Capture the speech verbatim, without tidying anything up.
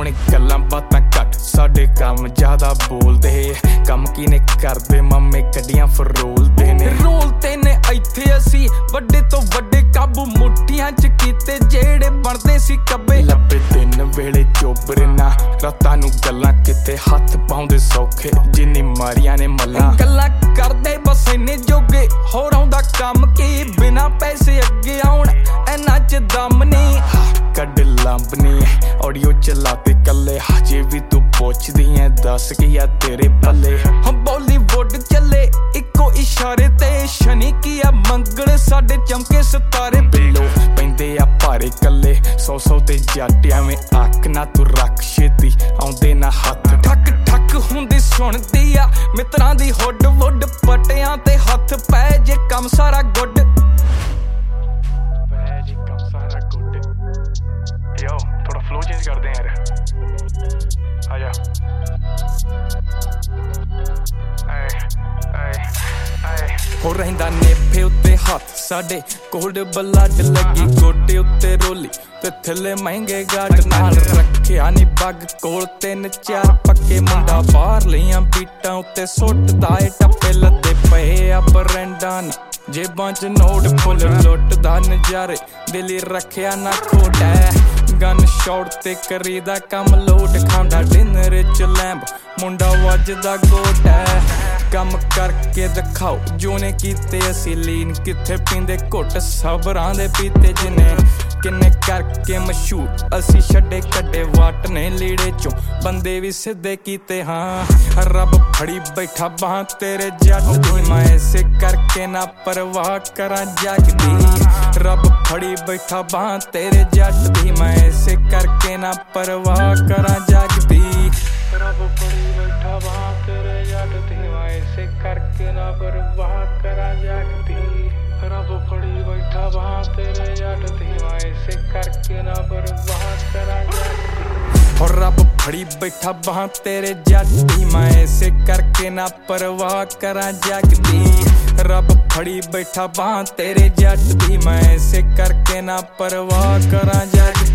सोने गल्लां बातां घट साडे काम ज्यादा बोलदे कम किने करदे मामे गड्डियां फरोलदे ने रोलते ने इत्थे असी वड्डे तो वड्डे काबू मुट्ठियां च कीते जेड़े बनदे सी कब्बे लब्बे दिन वेले चोबरे ना रातां नूं गल्लां किते हत्थ पाउंदे सौखे जिन्नी मारियां ने मल्लां गल्लां करदे बस इन्ने जोगे होर आउंदा कम की बिना पैसे अगे आउण इन्हां च दम नहीं कड लंबनी ऑडियो चलाते कल्ले हजे भी तू पुछदी ऐ दस किया तेरे पल्ले हम बॉलीवुड चले इको इशारे ते शनि किया मंगल साडे चमके सितारे बिलो पैंदे आ भारे कल्ले सौ सौ ते जट एवें अख ना तू रख छेती आउंदे ना हत्थ ठक ठक हुंदी सुणदी आ मित्रां दी हुड वुड पटियां ते हत्थ पै जे कम सारा गुड पै जे कम सारा गुड यो थोड़ा फ्लो चेंज कर दे यार आजा हो रहिंदा नेफे उत्ते हत्थ साडे कोल्ड ब्लड लगी गोटे उत्ते रोली ते थल्ले महंगे गाड नाल रखिया नी बग कोल तीन चार पक्के मुंडा बाहर लियां बीटां उत्ते सुटदा ए टप्पे लद्दे पए आ बरंडा नी जेबां च नोट फुल लुटदा नजारे दिली रखिया ना खोटा गन शॉट ते करीदा कम लोट खांदा डिनर च लैंब मुंडा वजदा गोट है कम करके दिखाओ जोने कीते असी लीन किथे पींदे घुट सबरां दे पीते जिने किन्ने करके मशहूर असी छड्डे कड्डे वाट ने लीड़े चों बंदे भी सिद्धे कीते हाँ रब फड़ी बैठा बां तेरे जट दी मैं ऐसे करके ना परवाह करां जग दी रब फड़ी बैठा बां तेरे जट दी मैं ऐसे करके ना परवाह करां जग दी रब फड़ी बैठा बां तेरे जट दी मैं ऐसे करके ना परवाह करां जग दी रब फड़ी बैठा बां तेरे जट दी मैं ऐसे करके ना परवाह करां जग दी और रब फड़ी बैठा बां तेरे जट दी मैं ऐसे करके ना परवाह करां जग दी रब फड़ी बैठा बां तेरे जट दी मैं ऐसे करके ना परवाह करां जग